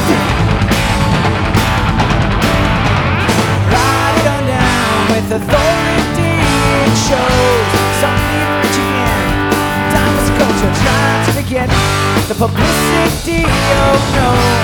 Write it on down with authority. It shows something that you can. Time is culture, trying to forget the publicity. Oh no.